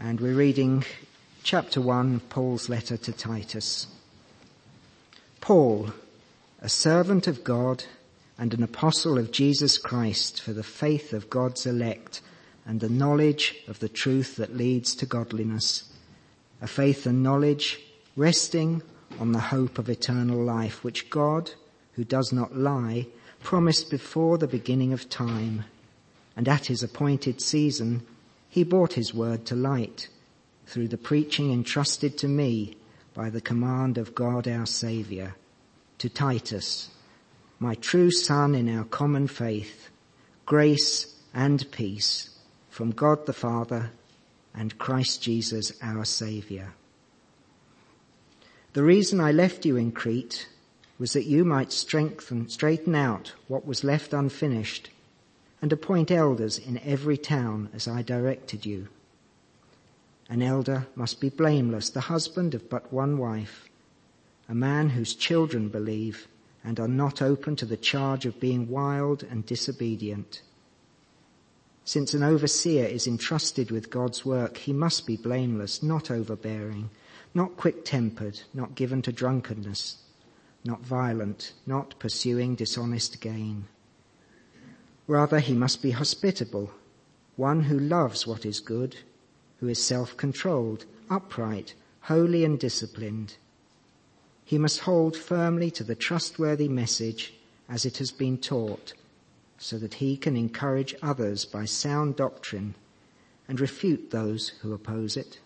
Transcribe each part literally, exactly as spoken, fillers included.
and we're reading chapter one of Paul's letter to Titus. Paul, a servant of God and an apostle of Jesus Christ for the faith of God's elect and the knowledge of the truth that leads to godliness, a faith and knowledge resting on the hope of eternal life, which God, who does not lie, promised before the beginning of time, and at his appointed season he brought his word to light through the preaching entrusted to me by the command of God our Saviour, to Titus, my true son in our common faith, grace and peace from God the Father and Christ Jesus our Saviour. The reason I left you in Crete was that you might strengthen, straighten out what was left unfinished and appoint elders in every town as I directed you. An elder must be blameless, the husband of but one wife, a man whose children believe and are not open to the charge of being wild and disobedient. Since an overseer is entrusted with God's work, he must be blameless, not overbearing, not quick-tempered, not given to drunkenness, not violent, not pursuing dishonest gain. Rather, he must be hospitable, one who loves what is good, who is self-controlled, upright, holy and disciplined. He must hold firmly to the trustworthy message as it has been taught, so that he can encourage others by sound doctrine and refute those who oppose it.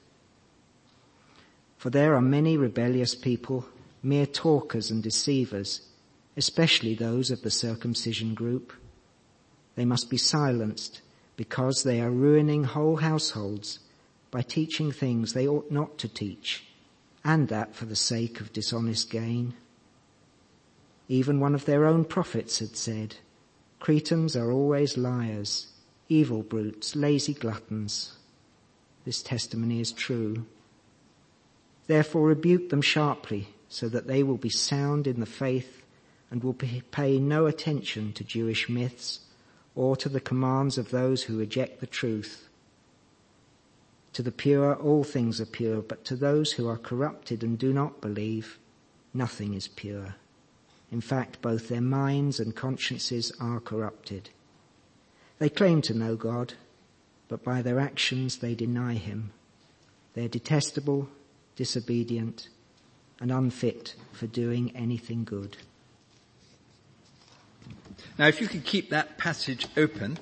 For there are many rebellious people, mere talkers and deceivers, especially those of the circumcision group. They must be silenced because they are ruining whole households by teaching things they ought not to teach, and that for the sake of dishonest gain. Even one of their own prophets had said, Cretans are always liars, evil brutes, lazy gluttons. This testimony is true. Therefore rebuke them sharply, so that they will be sound in the faith and will pay no attention to Jewish myths or to the commands of those who reject the truth. To the pure all things are pure, but to those who are corrupted and do not believe, nothing is pure. In fact, both their minds and consciences are corrupted. They claim to know God, but by their actions they deny him. They are detestable, disobedient, and unfit for doing anything good. Now, if you could keep that passage open,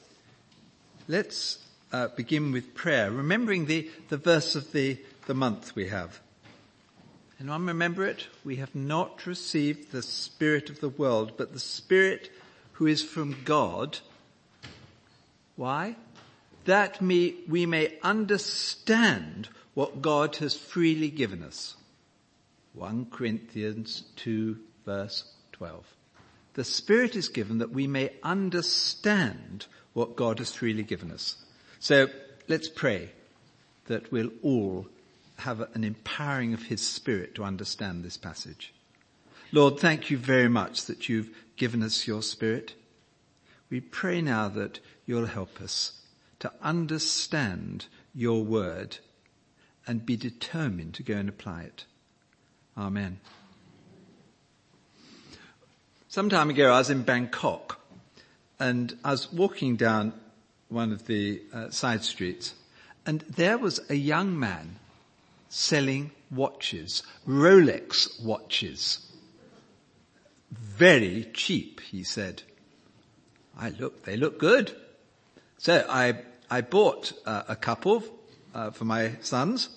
let's uh, begin with prayer, remembering the, the verse of the, the month we have. Anyone remember it? We have not received the spirit of the world, but the Spirit who is from God. Why? That me, we may understand what God has freely given us. First Corinthians two, verse twelve. The Spirit is given that we may understand what God has freely given us. So let's pray that we'll all have an empowering of his Spirit to understand this passage. Lord, thank you very much that you've given us your Spirit. We pray now that you'll help us to understand your word and be determined to go and apply it. Amen. Some time ago I was in Bangkok and I was walking down one of the uh, side streets, and there was a young man selling watches, Rolex watches. Very cheap, he said. I look, they look good. So I, I bought uh, a couple uh, for my sons.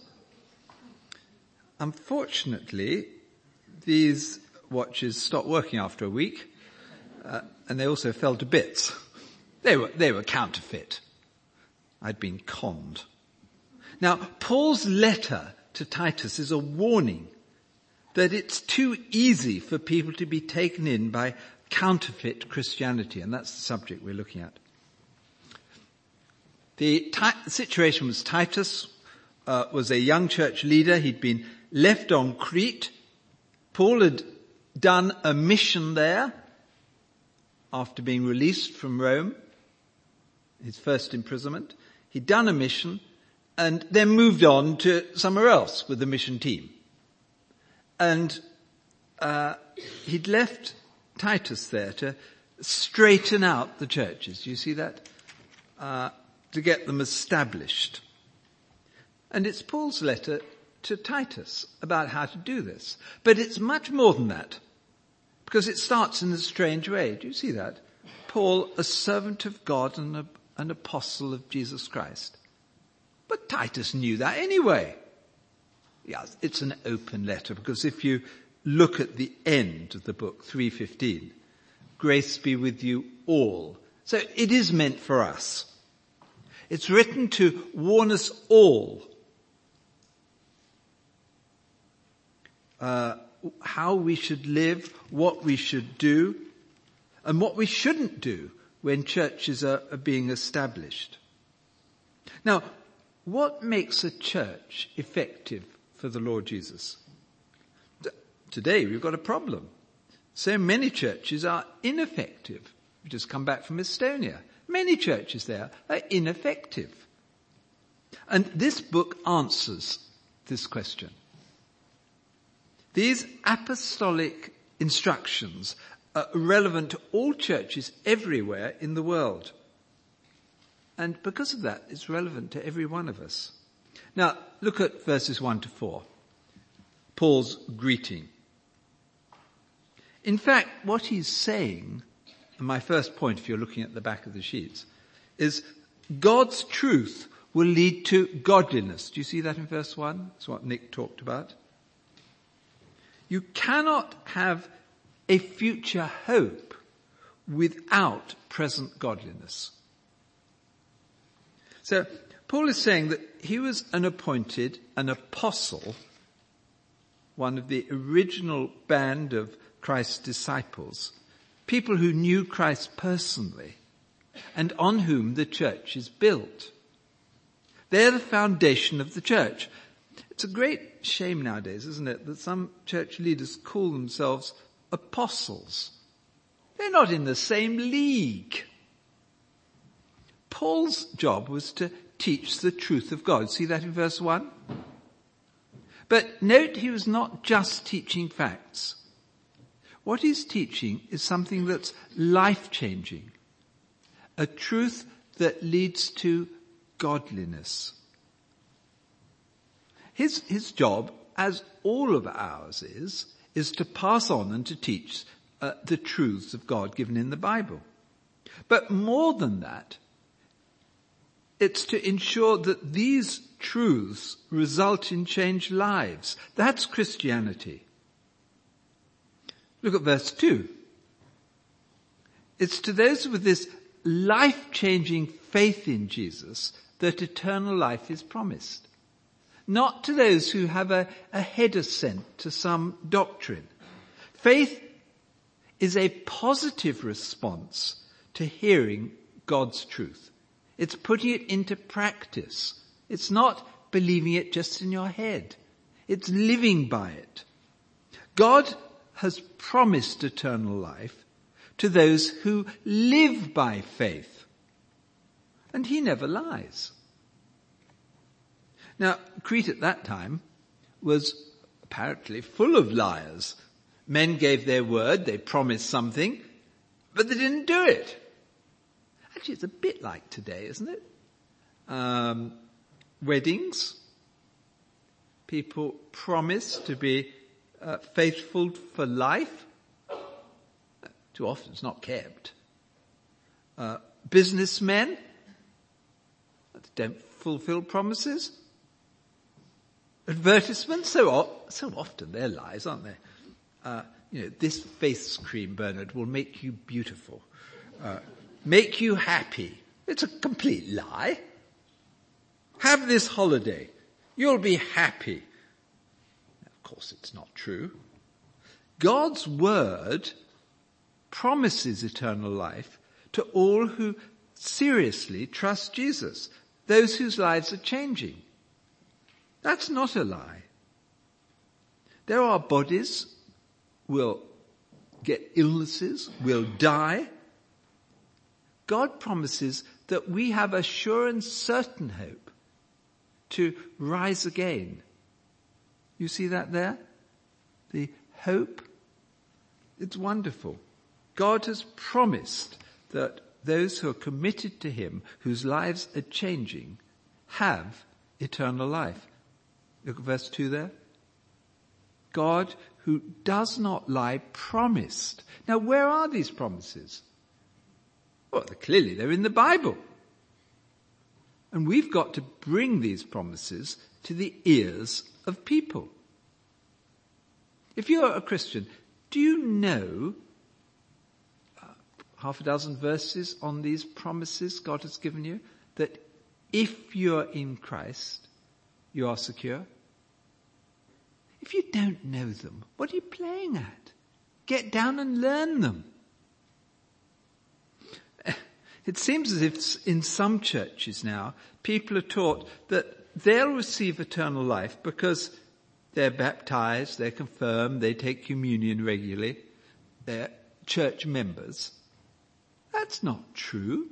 Unfortunately, these watches stopped working after a week, uh, and they also fell to bits. They were, they were counterfeit. I'd been conned. Now, Paul's letter to Titus is a warning that it's too easy for people to be taken in by counterfeit Christianity, and that's the subject we're looking at. The ti- situation was Titus uh, was a young church leader. He'd been left on Crete. Paul had done a mission there after being released from Rome, his first imprisonment. He'd done a mission, and then moved on to somewhere else with the mission team. And uh, he'd left Titus there to straighten out the churches. Do you see that? Uh, to get them established. And it's Paul's letter to Titus about how to do this. But it's much more than that, because it starts in a strange way. Do you see that? Paul, a servant of God and a, an apostle of Jesus Christ. But Titus knew that anyway. Yeah, it's an open letter, because if you look at the end of the book, three fifteen, grace be with you all. So it is meant for us. It's written to warn us all uh, how we should live, what we should do, and what we shouldn't do when churches are, are being established. Now, what makes a church effective for the Lord Jesus? Today we've got a problem. So many churches are ineffective. We've just come back from Estonia. Many churches there are ineffective. And this book answers this question. These apostolic instructions are relevant to all churches everywhere in the world. And because of that, it's relevant to every one of us. Now, look at verses one to four. Paul's greeting. In fact, what he's saying, and my first point, if you're looking at the back of the sheets, is God's truth will lead to godliness. Do you see that in verse one? That's what Nick talked about. You cannot have a future hope without present godliness. So Paul is saying that he was an appointed, an apostle, one of the original band of Christ's disciples, people who knew Christ personally and on whom the church is built. They're the foundation of the church. It's a great shame nowadays, isn't it, that some church leaders call themselves apostles. They're not in the same league. Paul's job was to teach the truth of God. See that in verse one? But note, he was not just teaching facts. What he's teaching is something that's life-changing, a truth that leads to godliness. His, his job, as all of ours is, is to pass on and to teach uh, the truths of God given in the Bible. But more than that, it's to ensure that these truths result in changed lives. That's Christianity. Look at verse two. It's to those with this life-changing faith in Jesus that eternal life is promised. Not to those who have a, a head assent to some doctrine. Faith is a positive response to hearing God's truth. It's putting it into practice. It's not believing it just in your head. It's living by it. God has promised eternal life to those who live by faith. And he never lies. Now, Crete at that time was apparently full of liars. Men gave their word, they promised something, but they didn't do it. Actually, it's a bit like today, isn't it? Um, weddings. People promise to be uh, faithful for life. Too often it's not kept. Uh, businessmen don't fulfill promises. Advertisements, so, so often they're lies, aren't they? Uh, you know, this face cream, Bernard, will make you beautiful. Uh, make you happy. It's a complete lie. Have this holiday. You'll be happy. Of course, it's not true. God's word promises eternal life to all who seriously trust Jesus, those whose lives are changing. That's not a lie. There are bodies will get illnesses, will die. God promises that we have a sure and certain hope to rise again. You see that there? The hope. It's wonderful. God has promised that those who are committed to him, whose lives are changing, have eternal life. Look at verse two there. God, who does not lie, promised. Now, where are these promises? Well, clearly they're in the Bible. And we've got to bring these promises to the ears of people. If you're a Christian, do you know uh, half a dozen verses on these promises God has given you? That if you're in Christ, you are secure? If you don't know them, what are you playing at? Get down and learn them. It seems as if in some churches now, people are taught that they'll receive eternal life because they're baptized, they're confirmed, they take communion regularly, they're church members. That's not true.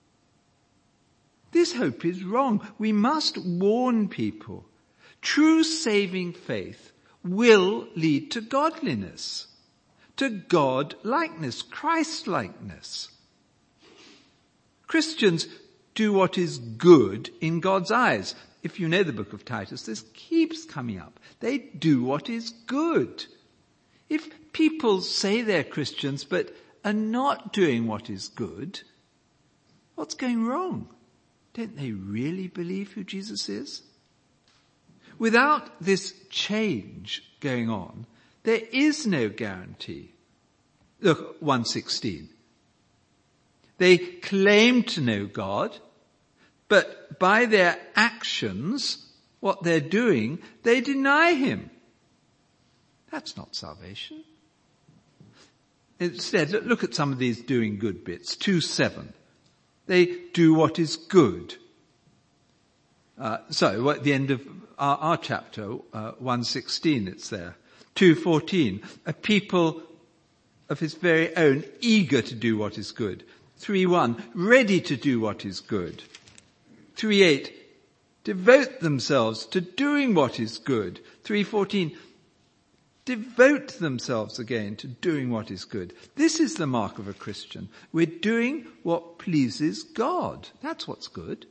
This hope is wrong. We must warn people. True saving faith will lead to godliness, to God-likeness, Christ-likeness. Christians do what is good in God's eyes. If you know the book of Titus, this keeps coming up. They do what is good. If people say they're Christians but are not doing what is good, what's going wrong? Don't they really believe who Jesus is? Without this change going on, there is no guarantee. Look, one sixteen. They claim to know God, but by their actions, what they're doing, they deny him. That's not salvation. Instead, look at some of these doing good bits. two seven. They do what is good. Uh, so at the end of our, our chapter, uh, one sixteen, it's there. two fourteen, a people of his very own, eager to do what is good. three one, ready to do what is good. three eight, devote themselves to doing what is good. three fourteen, devote themselves again to doing what is good. This is the mark of a Christian. We're doing what pleases God. That's what's good.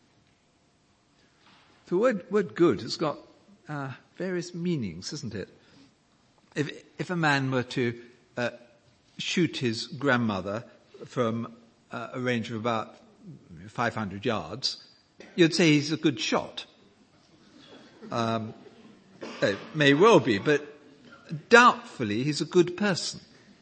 The word, word good has got uh, various meanings, isn't it? If, if a man were to uh, shoot his grandmother from uh, a range of about five hundred yards, you'd say he's a good shot. Um, it may well be, but doubtfully he's a good person.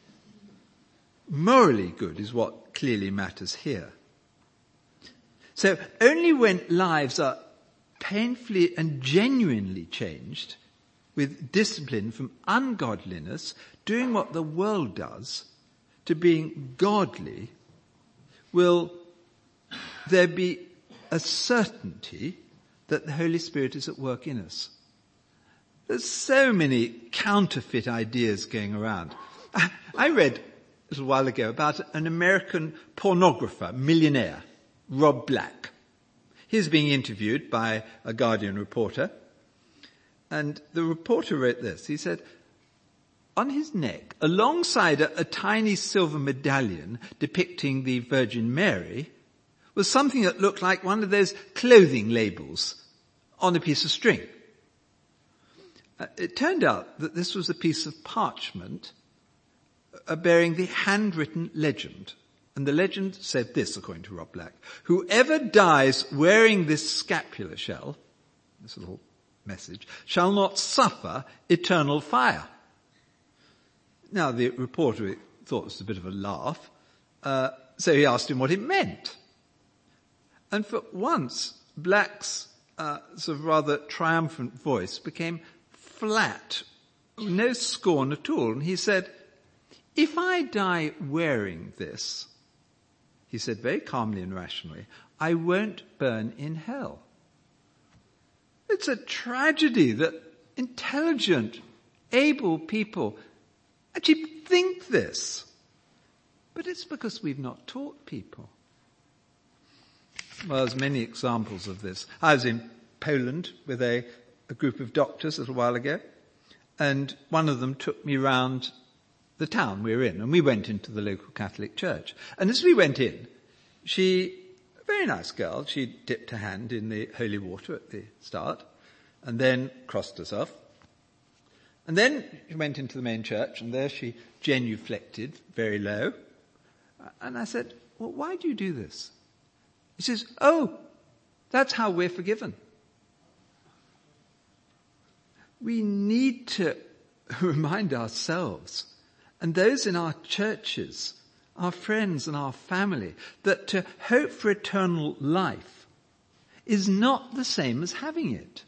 Morally good is what clearly matters here. So only when lives are painfully and genuinely changed, with discipline from ungodliness, doing what the world does, to being godly, will there be a certainty that the Holy Spirit is at work in us. There's so many counterfeit ideas going around. I read a little while ago about an American pornographer, millionaire, Rob Black. He's being interviewed by a Guardian reporter, and the reporter wrote this. He said, on his neck, alongside a, a tiny silver medallion depicting the Virgin Mary, was something that looked like one of those clothing labels on a piece of string. Uh, it turned out that this was a piece of parchment uh, bearing the handwritten legend. And the legend said this, according to Rob Black: whoever dies wearing this scapular shell, this little message, shall not suffer eternal fire. Now, the reporter thought it was a bit of a laugh, uh, so he asked him what it meant. And for once, Black's uh, sort of rather triumphant voice became flat, no scorn at all. And he said, if I die wearing this, he said very calmly and rationally, I won't burn in hell. It's a tragedy that intelligent, able people actually think this. But it's because we've not taught people. Well, there's many examples of this. I was in Poland with a, a group of doctors a little while ago, and one of them took me round the town we were in, and we went into the local Catholic church. And as we went in, she, a very nice girl, she dipped her hand in the holy water at the start, and then crossed herself. And then she went into the main church, and there she genuflected very low. And I said, well, why do you do this? He says, oh, that's how we're forgiven. We need to remind ourselves, and those in our churches, our friends and our family, that to hope for eternal life is not the same as having it.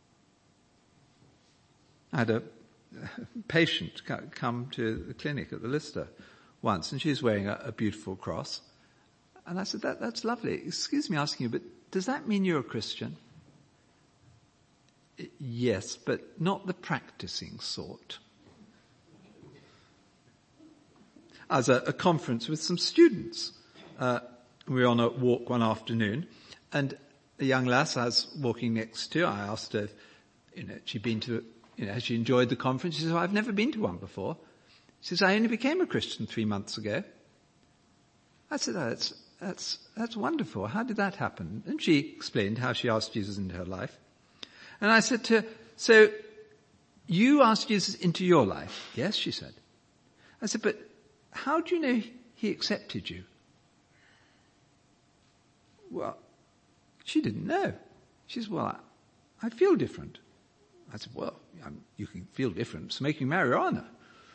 I had a patient come to the clinic at the Lister once, and she was wearing a, a beautiful cross. And I said, that, that's lovely. Excuse me asking you, but does that mean you're a Christian? Yes, but not the practicing sort. I was at a conference with some students. Uh, we were on a walk one afternoon, and a young lass I was walking next to, I asked her, if, you know, she'd been to, you know, has she enjoyed the conference? She said, well, I've never been to one before. She says, I only became a Christian three months ago. I said, oh, that's, that's, that's wonderful. How did that happen? And she explained how she asked Jesus into her life. And I said to her, so you asked Jesus into your life? Yes, she said. I said, but how do you know he accepted you? Well, she didn't know. She said, well, I, I feel different. I said, well, I'm, you can feel different. Smoking marijuana.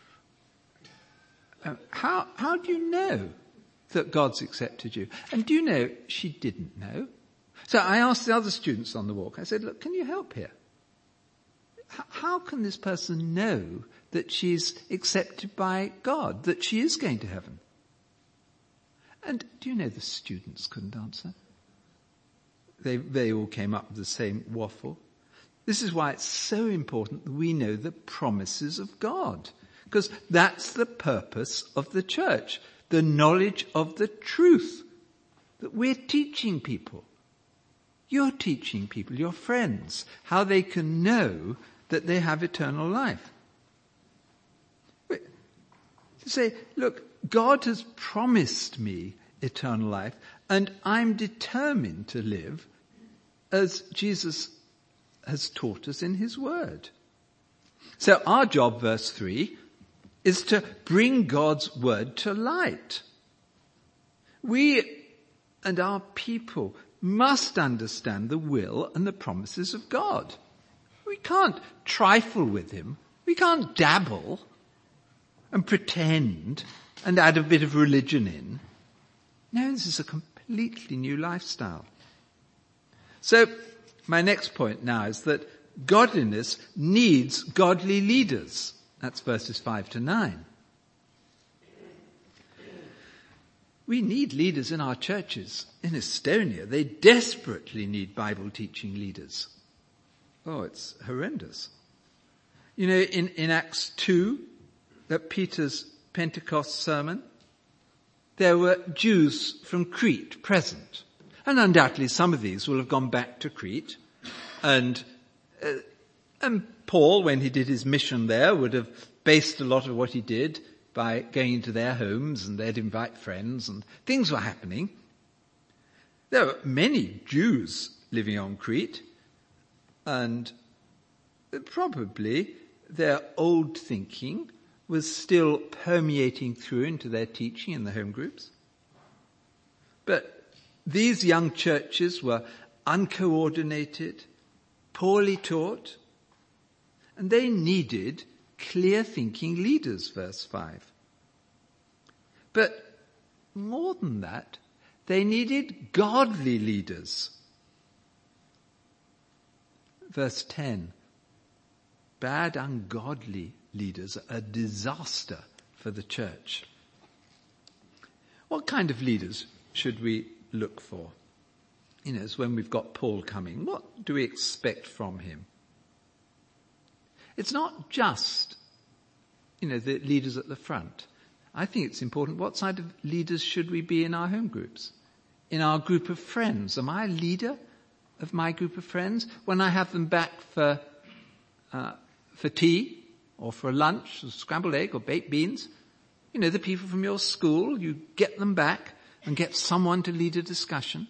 Uh, how, how do you know that God's accepted you? And do you know, she didn't know. So I asked the other students on the walk, I said, look, can you help here? H- how can this person know that she's accepted by God, that she is going to heaven? And do you know the students couldn't answer? They, they all came up with the same waffle. This is why it's so important that we know the promises of God, because that's the purpose of the church, the knowledge of the truth that we're teaching people. You're teaching people, your friends, how they can know that they have eternal life. To say, look, God has promised me eternal life, and I'm determined to live as Jesus has taught us in his word. So our job, verse three, is to bring God's word to light. We and our people must understand the will and the promises of God. We can't trifle with him. We can't dabble and pretend and add a bit of religion in. No, this is a completely new lifestyle. So my next point now is that godliness needs godly leaders. That's verses five to nine. We need leaders in our churches. In Estonia, they desperately need Bible teaching leaders. Oh, it's horrendous. You know, in, in Acts two, at Peter's Pentecost sermon, there were Jews from Crete present. And undoubtedly some of these will have gone back to Crete. And, uh, and Paul, when he did his mission there, would have based a lot of what he did by going into their homes, and they'd invite friends, and things were happening. There were many Jews living on Crete, and probably their old thinking was still permeating through into their teaching in the home groups. But these young churches were uncoordinated, poorly taught, and they needed clear-thinking leaders, verse five. But more than that, they needed godly leaders. Verse ten, bad, ungodly leaders are a disaster for the church. What kind of leaders should we look for? You know, it's when we've got Paul coming. What do we expect from him? It's not just, you know, the leaders at the front. I think it's important. What side of leaders should we be in our home groups? In our group of friends? Am I a leader? of my group of friends, when I have them back for uh, for tea or for a lunch, or scrambled egg or baked beans, you know, the people from your school, you get them back and get someone to lead a discussion.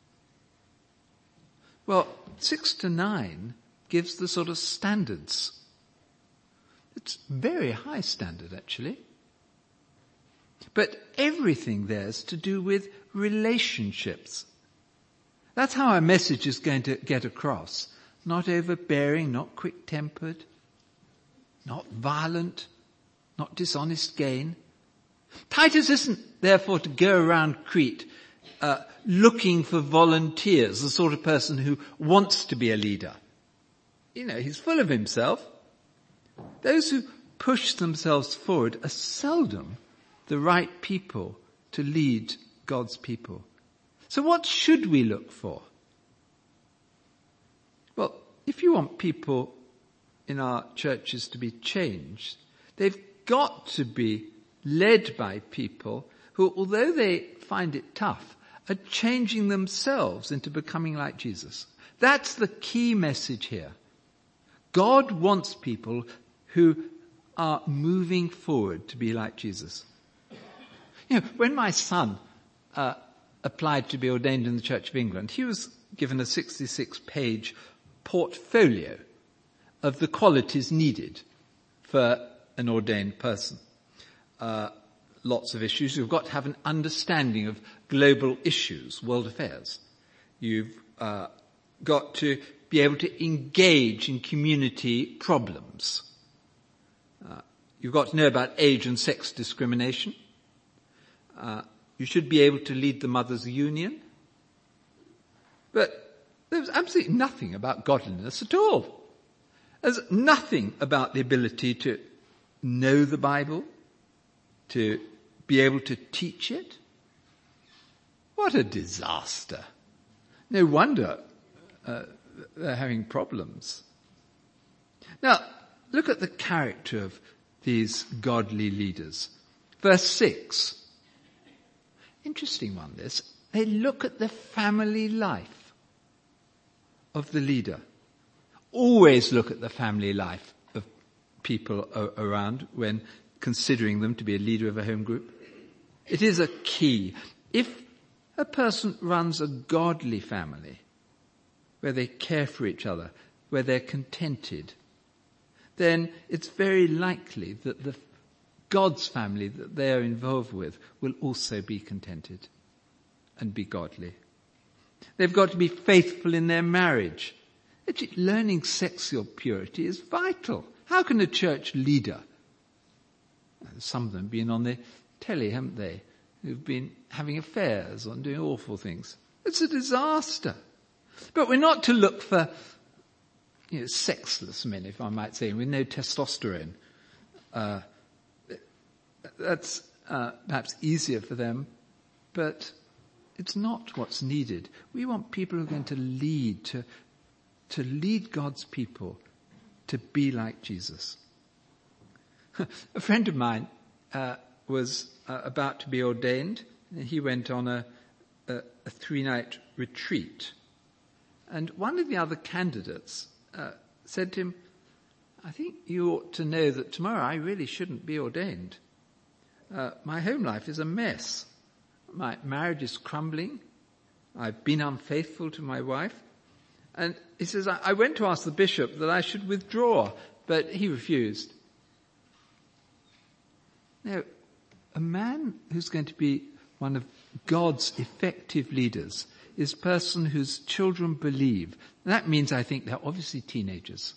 Well, six to nine gives the sort of standards. It's very high standard, actually. But everything there's to do with relationships. That's how our message is going to get across. Not overbearing, not quick-tempered, not violent, not dishonest gain. Titus isn't, therefore, to go around Crete uh, looking for volunteers, the sort of person who wants to be a leader. You know, he's full of himself. Those who push themselves forward are seldom the right people to lead God's people. So what should we look for? Well, if you want people in our churches to be changed, they've got to be led by people who, although they find it tough, are changing themselves into becoming like Jesus. That's the key message here. God wants people who are moving forward to be like Jesus. You know, when my son uh, applied to be ordained in the Church of England, he was given a sixty-six page portfolio of the qualities needed for an ordained person. Uh, lots of issues. You've got to have an understanding of global issues, world affairs. You've uh, got to be able to engage in community problems. Uh, you've got to know about age and sex discrimination. Uh, you should be able to lead the Mothers' Union. But there's absolutely nothing about godliness at all. There's nothing about the ability to know the Bible, to be able to teach it. What a disaster. No wonder uh, they're having problems. Now, look at the character of these godly leaders. Verse six. Interesting one, this. They look at the family life of the leader. Always look at the family life of people around when considering them to be a leader of a home group. It is a key. If a person runs a godly family, where they care for each other, where they're contented, then it's very likely that the God's family that they are involved with will also be contented and be godly. They've got to be faithful in their marriage. Actually, learning sexual purity is vital. How can a church leader, some of them have been on the telly, haven't they, who've been having affairs and doing awful things? It's a disaster. But we're not to look for, you know, sexless men, if I might say, with no testosterone. Uh, that's uh, perhaps easier for them, but it's not what's needed. We want people who are going to lead, to, to lead God's people to be like Jesus. A friend of mine uh, was uh, about to be ordained. He went on a, a, a three-night retreat. And one of the other candidates uh, said to him, I think you ought to know that tomorrow I really shouldn't be ordained. Uh, my home life is a mess. My marriage is crumbling. I've been unfaithful to my wife. And he says, I, I went to ask the bishop that I should withdraw, but he refused. Now, a man who's going to be one of God's effective leaders is a person whose children believe. And that means, I think, they're obviously teenagers.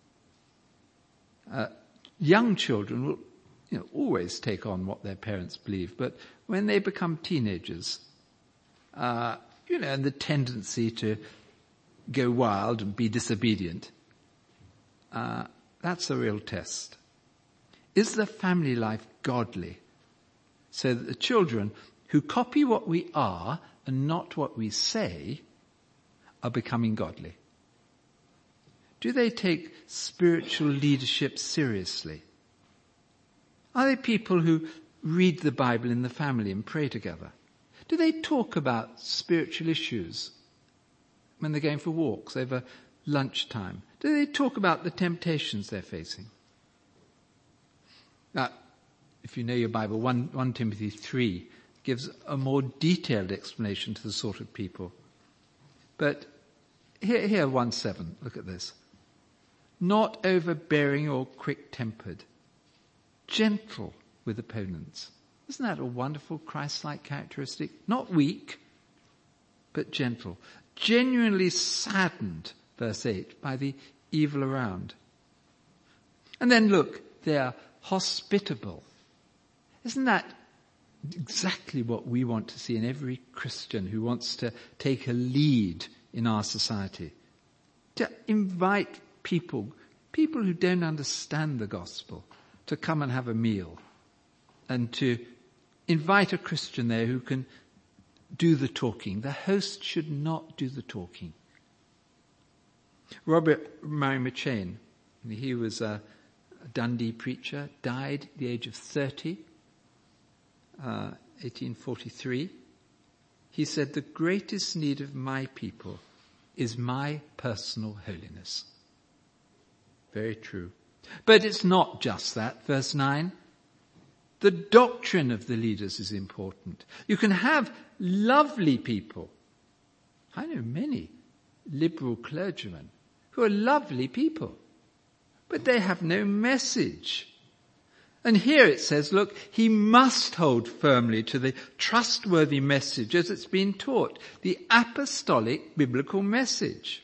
Uh, young children will, you know, always take on what their parents believe, but when they become teenagers, uh, you know, and the tendency to go wild and be disobedient, uh, that's a real test. Is the family life godly? So that the children who copy what we are and not what we say are becoming godly. Do they take spiritual leadership seriously? Are they people who read the Bible in the family and pray together? Do they talk about spiritual issues? when they're going for walks over lunchtime? Do they talk about the temptations they're facing? Now, if you know your Bible, First Timothy three gives a more detailed explanation to the sort of people. But here, here one seven, look at this. Not overbearing or quick-tempered, gentle with opponents. Isn't that a wonderful Christ-like characteristic? Not weak, but gentle. Genuinely saddened, verse eight, by the evil around. And then look, they are hospitable. Isn't that exactly what we want to see in every Christian who wants to take a lead in our society? To invite people, people who don't understand the gospel, to come and have a meal, and to invite a Christian there who can do the talking. The host should not do the talking. Robert Murray McCheyne, he was a Dundee preacher, died at the age of thirty, uh, eighteen forty-three. He said, "The greatest need of my people is my personal holiness." Very true. But it's not just that. Verse nine. The doctrine of the leaders is important. You can have lovely people. I know many liberal clergymen who are lovely people, but they have no message. And here it says, look, he must hold firmly to the trustworthy message as it's been taught, the apostolic biblical message.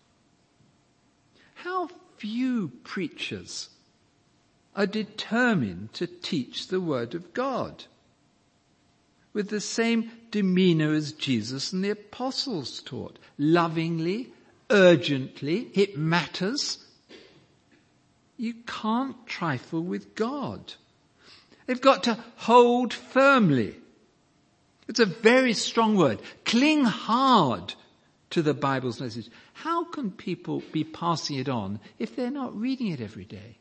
How few preachers are determined to teach the word of God with the same demeanor as Jesus and the apostles taught, lovingly, urgently. It matters. You can't trifle with God. They've got to hold firmly. It's a very strong word. Cling hard to the Bible's message. How can people be passing it on if they're not reading it every day?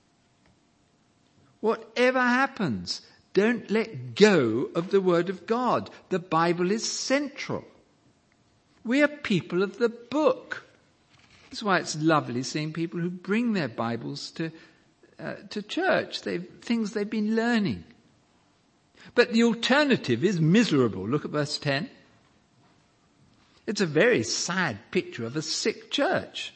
Whatever happens, don't let go of the Word of God. The Bible is central. We are people of the book. That's why it's lovely seeing people who bring their Bibles to uh, to church. They've things they've been learning. But the alternative is miserable. Look at verse ten. It's a very sad picture of a sick church.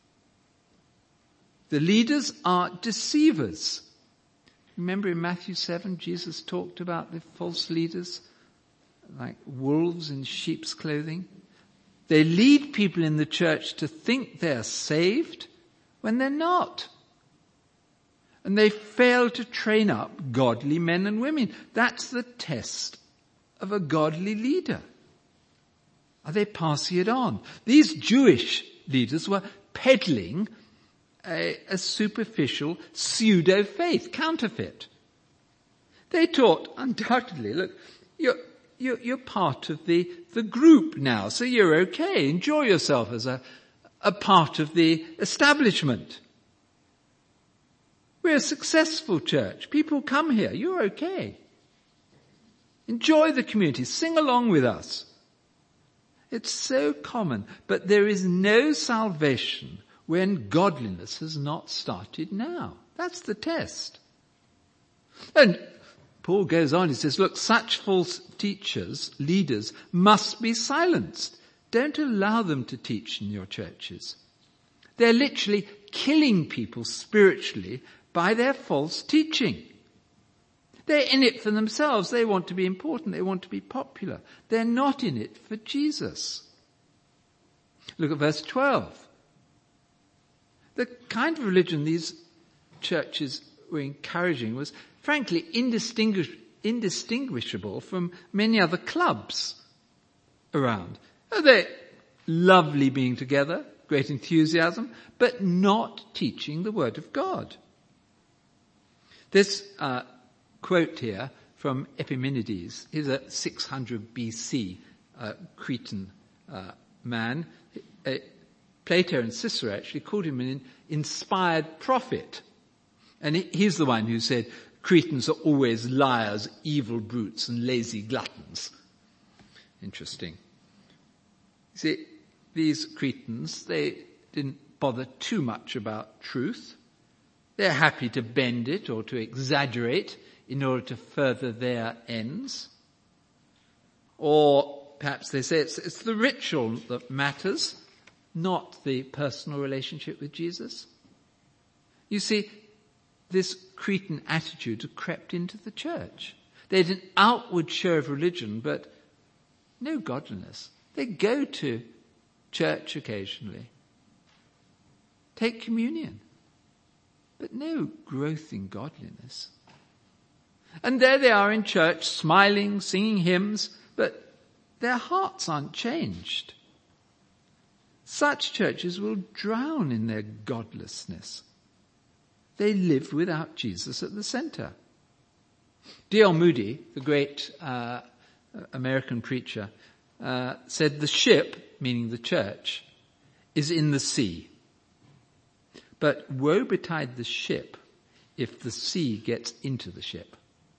The leaders are deceivers. Remember in Matthew seven, Jesus talked about the false leaders like wolves in sheep's clothing. They lead people in the church to think they're saved when they're not. And they fail to train up godly men and women. That's the test of a godly leader. Are they passing it on? These Jewish leaders were peddling A, a superficial pseudo-faith, counterfeit. They taught, undoubtedly, look, you're, you're, you're part of the, the group now, so you're okay. Enjoy yourself as a, a part of the establishment. We're a successful church. People come here. You're okay. Enjoy the community. Sing along with us. It's so common, but there is no salvation when godliness has not started now. That's the test. And Paul goes on, he says, look, such false teachers, leaders, must be silenced. Don't allow them to teach in your churches. They're literally killing people spiritually by their false teaching. They're in it for themselves. They want to be important. They want to be popular. They're not in it for Jesus. Look at verse twelve. The kind of religion these churches were encouraging was, frankly, indistinguish- indistinguishable from many other clubs around. They're lovely being together, great enthusiasm, but not teaching the Word of God. This uh, quote here from Epimenides, he's a six hundred B C uh, Cretan uh, man. Uh, Plato and Cicero actually called him an inspired prophet. And he's the one who said, Cretans are always liars, evil brutes, and lazy gluttons. Interesting. You see, these Cretans, they didn't bother too much about truth. They're happy to bend it or to exaggerate in order to further their ends. Or perhaps they say it's, it's the ritual that matters, not the personal relationship with Jesus. You see, this Cretan attitude had crept into the church. They had an outward show of religion, but no godliness. They go to church occasionally, take communion, but no growth in godliness. And there they are in church, smiling, singing hymns, but their hearts aren't changed. Such churches will drown in their godlessness. They live without Jesus at the center. D L Moody, the great uh, American preacher, uh, said the ship, meaning the church, is in the sea. But woe betide the ship if the sea gets into the ship.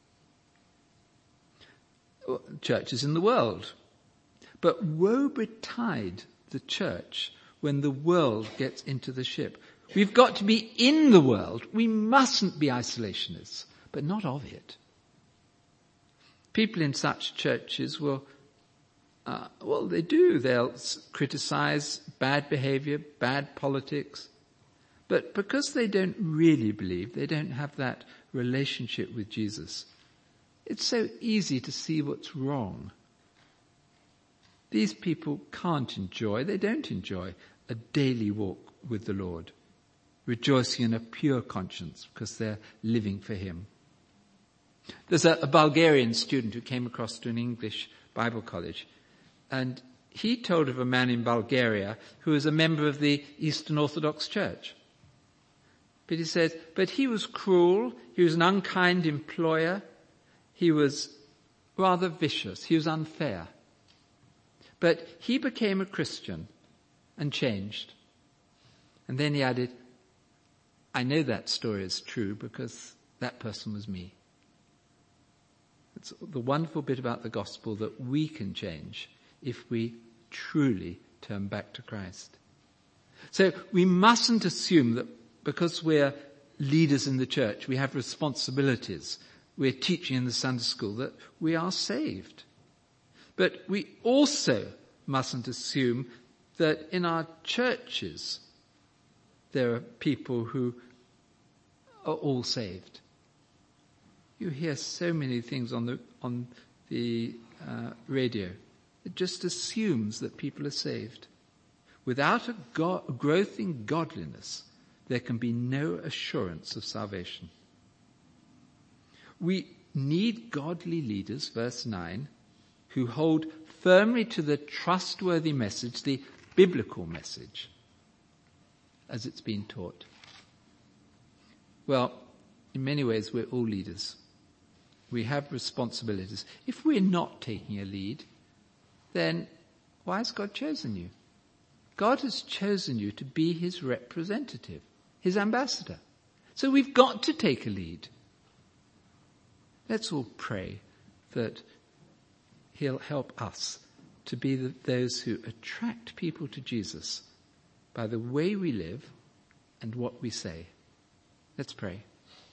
Church is in the world. But woe betide the church when the world gets into the ship. We've got to be in the world. We mustn't be isolationists, but not of it. People in such churches will, uh, well, they do. They'll criticize bad behavior, bad politics. But because they don't really believe, they don't have that relationship with Jesus, it's so easy to see what's wrong. These people can't enjoy, they don't enjoy a daily walk with the Lord, rejoicing in a pure conscience because they're living for him. There's a, a Bulgarian student who came across to an English Bible college, and he told of a man in Bulgaria who was a member of the Eastern Orthodox Church. But he said, but he was cruel, he was an unkind employer, he was rather vicious, he was unfair. But he became a Christian and changed. And then he added, I know that story is true because that person was me. It's the wonderful bit about the gospel that we can change if we truly turn back to Christ. So we mustn't assume that because we're leaders in the church, we have responsibilities, we're teaching in the Sunday school, that we are saved. But we also mustn't assume that in our churches there are people who are all saved. You hear so many things on the on the uh, radio. It just assumes that people are saved. Without a go- growth in godliness, there can be no assurance of salvation. We need godly leaders, verse nine, who hold firmly to the trustworthy message, the biblical message, as it's been taught. Well, in many ways, we're all leaders. We have responsibilities. If we're not taking a lead, then why has God chosen you? God has chosen you to be his representative, his ambassador. So we've got to take a lead. Let's all pray that he'll help us to be the, those who attract people to Jesus by the way we live and what we say. Let's pray.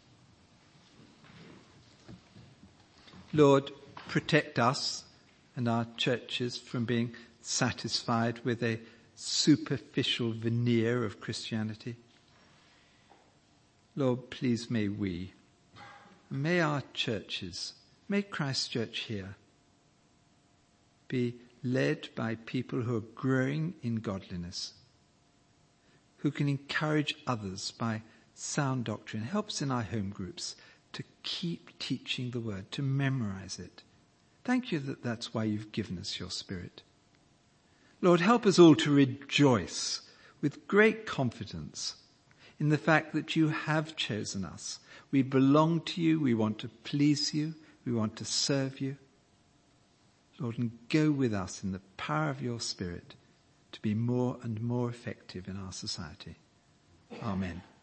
Lord, protect us and our churches from being satisfied with a superficial veneer of Christianity. Lord, please may we, may our churches, may Christ Church here be led by people who are growing in godliness, who can encourage others by sound doctrine, help us in our home groups to keep teaching the word, to memorize it. Thank you that that's why you've given us your Spirit. Lord, help us all to rejoice with great confidence in the fact that you have chosen us. We belong to you. We want to please you. We want to serve you. Lord, and go with us in the power of your Spirit to be more and more effective in our society. Amen.